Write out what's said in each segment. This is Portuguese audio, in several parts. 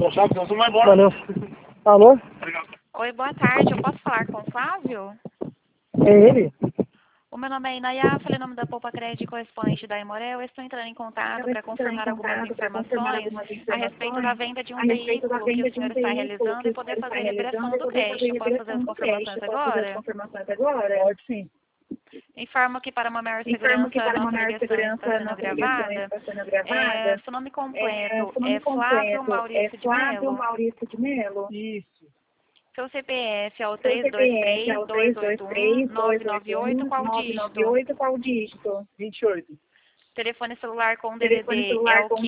Valeu. Alô? Oi, boa tarde. Eu posso falar com o Flávio? É ele? O meu nome é Inayá, falei o nome da Poupa Crédito correspondente da Imorel. Eu estou entrando em contato para confirmar algumas informações a respeito da venda de um veículo que o senhor está realizando e poder fazer a liberação do crédito. Eu posso fazer as confirmações agora? Pode sim. Informo que para uma maior segurança a nossa ligação está sendo gravada. Seu nome completo é Flávio Maurício de Melo? Isso. Seu CPF é o 323-281-998, qual dígito? 28. Telefone celular com DDD é o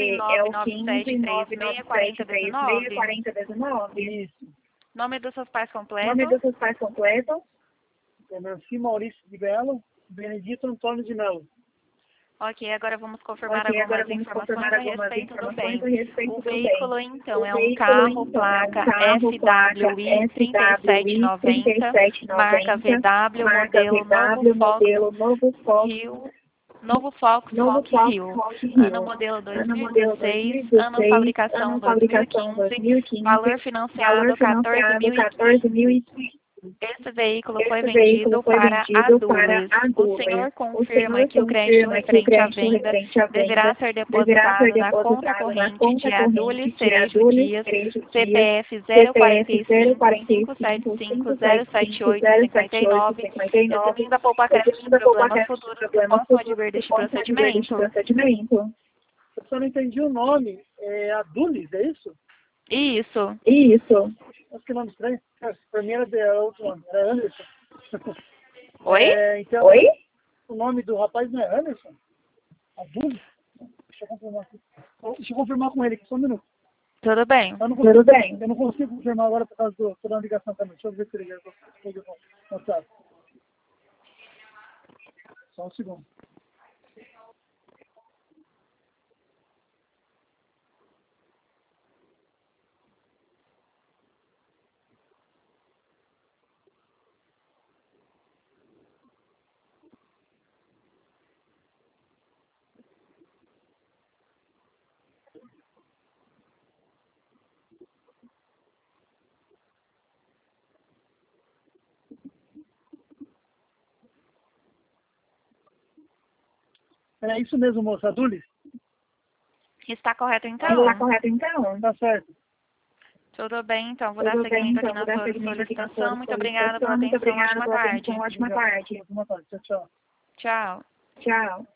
15-99736-4019? Isso. Nome dos seus pais completos? É Nancy Maurício de Melo, Benedito Antônio de Melo. Ok, agora vamos confirmar algumas informações a respeito do bem. O veículo, então, é um carro placa FWI 3790, marca VW, modelo Novo Fox Rio, ano modelo 2016, ano fabricação 2015, valor financiado 14.015. Esse veículo foi vendido para a Dulis. O senhor confirma que o crédito referente à venda deverá ser depositado na conta corrente de Adulis Cerejo Dias, CPF 045-575-078-59, exibindo a Poupa Crédito de problemas futuros que possam advir deste procedimento. Eu só não entendi o nome. É Adulis, é isso? Isso. Acho que nome estranho. Pra mim era outro nome, era Anderson. Oi? Então, o nome do rapaz não é Anderson? Adulis? Deixa eu confirmar aqui. Deixa eu confirmar com ele aqui, só um minuto. Tudo bem. Eu não consigo confirmar agora por causa do... Tô dando ligação também. Deixa eu ver se ele liga. Só um segundo. É isso mesmo, moça. Adulis? Está correto, então? Tá certo. Tudo bem, então. Vou dar seguimento aqui na sua solicitação. Muito obrigada pela atenção. Ótima tarde. Ótima tarde. Tchau, tchau. Tchau.